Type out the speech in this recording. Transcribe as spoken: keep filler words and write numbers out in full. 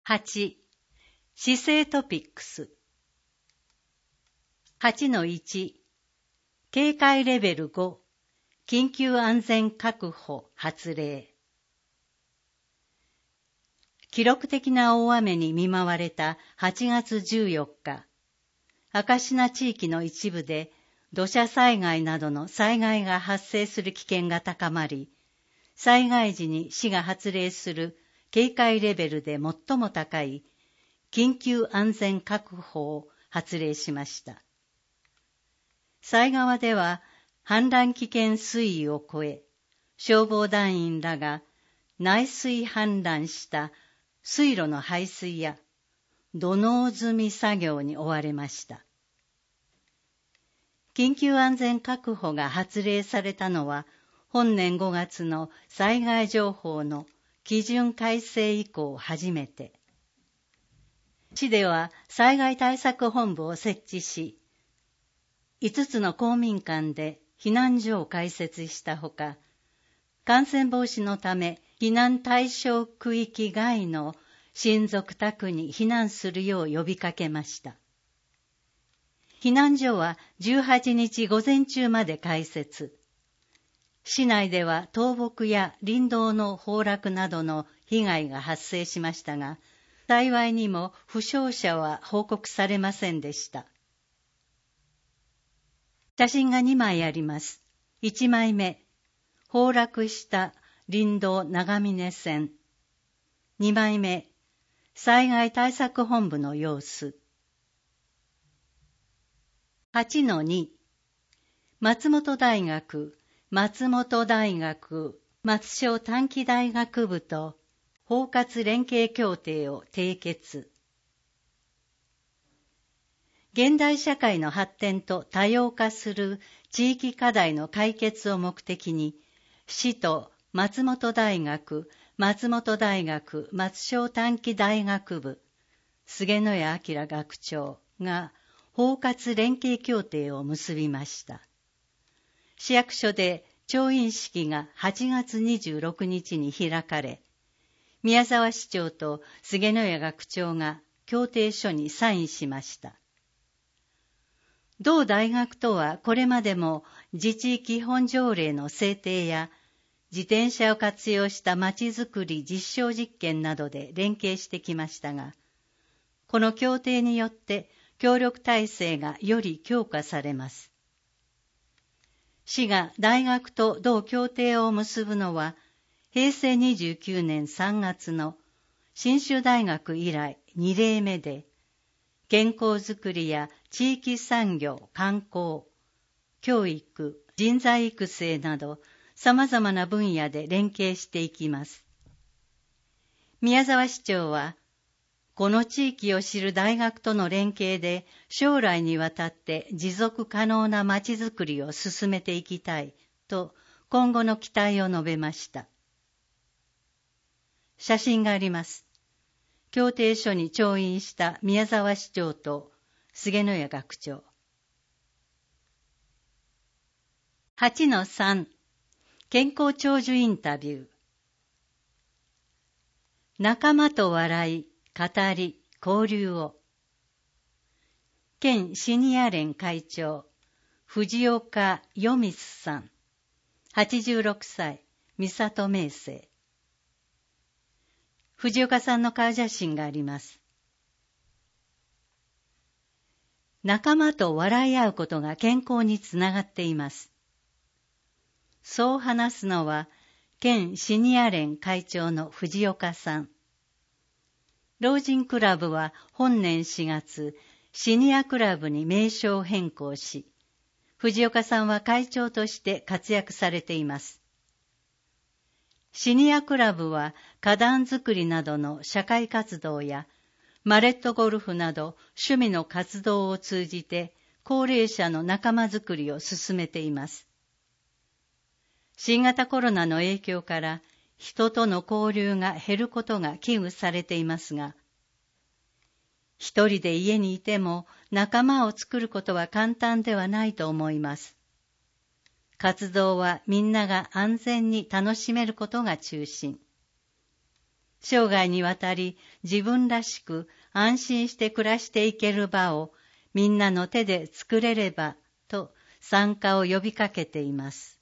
はち. 姿勢トピックス はちのいち 警戒レベルご緊急安全確保発令。記録的な大雨に見舞われたはちがつじゅうよっか、赤科地域の一部で土砂災害などの災害が発生する危険が高まり、災害時に市が発令する警戒レベルで最も高い緊急安全確保を発令しました。犀川では氾濫危険水位を超え、消防団員らが内水氾濫した水路の排水や土のう積み作業に追われました。緊急安全確保が発令されたのは、本年ごがつの災害情報の基準改正以降初めて。市では災害対策本部を設置し、いつつの公民館で避難所を開設したほか、感染防止のため避難対象区域外の親族宅に避難するよう呼びかけました。避難所はじゅうはちにち午前中まで開設。市内では倒木や林道の崩落などの被害が発生しましたが、幸いにも負傷者は報告されませんでした。写真がにまいあります。いちまいめ、崩落した林道長峰線。にまいめ、災害対策本部の様子。はちのに 松本大学、松本大学、松商短期大学部と包括連携協定を締結。現代社会の発展と多様化する地域課題の解決を目的に、市と松本大学、松本大学、松商短期大学部、菅野谷明学長が包括連携協定を結びました。市役所で調印式がはちがつにじゅうろくにちに開かれ、宮沢市長と菅野谷学長が協定書にサインしました。同大学とはこれまでも自治基本条例の制定や自転車を活用したまちづくり実証実験などで連携してきましたが、この協定によって協力体制がより強化されます。市が大学と同協定を結ぶのは、へいせいにじゅうきゅうねんさんがつの信州大学以来にれいめで、健康づくりや地域産業、観光、教育、人材育成など様々な分野で連携していきます。宮沢市長は、この地域を知る大学との連携で将来にわたって持続可能なまちづくりを進めていきたいと今後の期待を述べました。写真があります。協定書に調印した宮沢市長と菅野谷学長。はちのさん 健康長寿インタビュー。仲間と笑い、語り、交流を。県シニア連会長、藤岡よみすさん、はちじゅうろくさい、三郷名生。藤岡さんの顔写真があります。仲間と笑い合うことが健康につながっています。そう話すのは、県シニア連会長の藤岡さん。老人クラブは本年しがつ、シニアクラブに名称変更し、藤岡さんは会長として活躍されています。シニアクラブは花壇作りなどの社会活動やマレットゴルフなど趣味の活動を通じて高齢者の仲間づくりを進めています。新型コロナの影響から人との交流が減ることが危惧されていますが、一人で家にいても仲間を作ることは簡単ではないと思います。活動はみんなが安全に楽しめることが中心。 生涯にわたり自分らしく安心して暮らしていける場をみんなの手で作れればと参加を呼びかけています。